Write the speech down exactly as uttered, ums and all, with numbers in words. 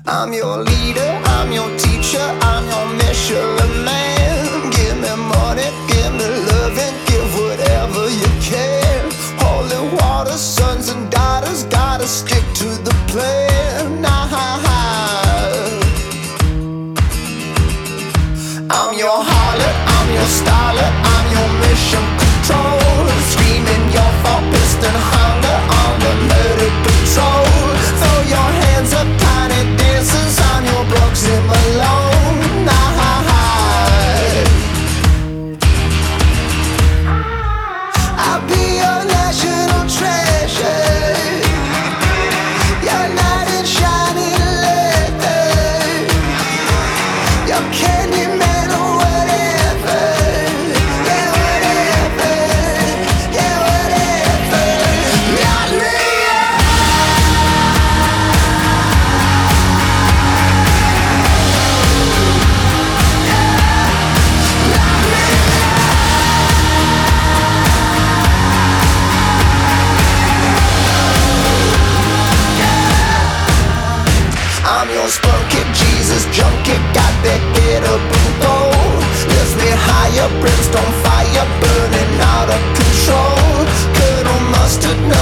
I'm your leader, I'm your teacher, I'm your Michelin man. Give me money, give me love, and give whatever you can. Holy water, sons and daughters, gotta stick to the plan. Nah. I'm your harlot, I'm your starlet, I'm your mission control. Screaming your four piston hunger on the murder patrol. Throw your hands up, tiny dancers, I'm your Bugsy Malone. Nah. I'll be your national treasure, your knight in shining leather, your candy man or whatever. Yeah, whatever. Yeah, whatever. Not me. I'm your spunky Jesus junkie, got that edible gold. Lift me higher, brimstone fire burning out of control. Colonel Mustard,